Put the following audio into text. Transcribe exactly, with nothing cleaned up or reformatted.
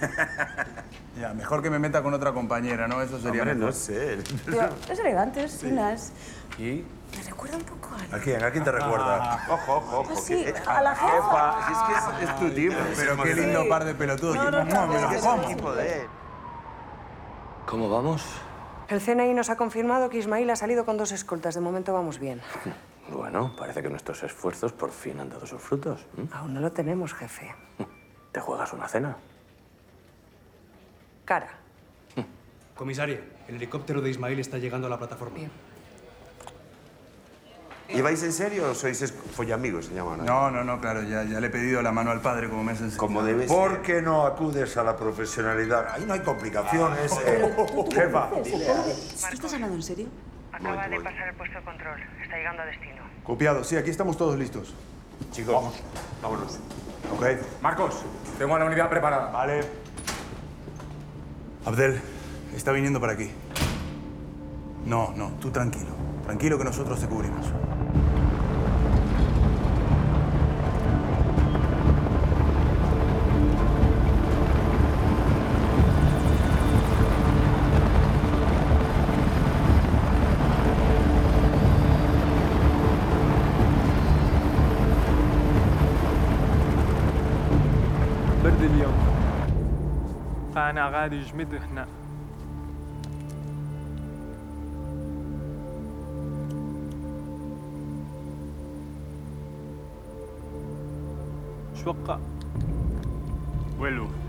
Ya, mejor que me meta con otra compañera, ¿no? Eso sería Hombre, mejor. no sé. Tío, es elegante, es finas. ¿Y? Me recuerda un poco a... ¿A quién? ¿A quién te recuerda? Ojo, ojo, ojo. Ah, sí, que- a la jefa. jefa. Si es que es, es tu tipo. Pero qué lindo par de pelotudos. No, no, no, me Es los que es como. el tipo de él. ¿Cómo vamos? El C N I nos ha confirmado que Ismail ha salido con dos escoltas. De momento vamos bien. Bueno, parece que nuestros esfuerzos por fin han dado sus frutos. ¿Mm? Aún no lo tenemos, jefe. ¿Te juegas una cena? Cara. Comisaria, el helicóptero de Ismail está llegando a la plataforma. Bien. ¿Lleváis en serio o sois es- follamigos, se llaman? No, no, no, claro, ya, ya le he pedido la mano al padre como me has enseñado. Como debe ser. ¿Por qué no acudes a la profesionalidad? Ahí no hay complicaciones. eh. Jefa. ¿Tú estás hablando en serio? Acaba de pasar el puesto de control. Está llegando a destino. Copiado, sí, aquí estamos todos listos. Chicos, vámonos. Ok. Marcos, tengo a la unidad preparada. Vale. Abdel, está viniendo para aquí. No, no, tú tranquilo. Tranquilo que nosotros te cubrimos. برد اليوم فأنا قاعد يجمد هنا شو وقع؟ Vuelo.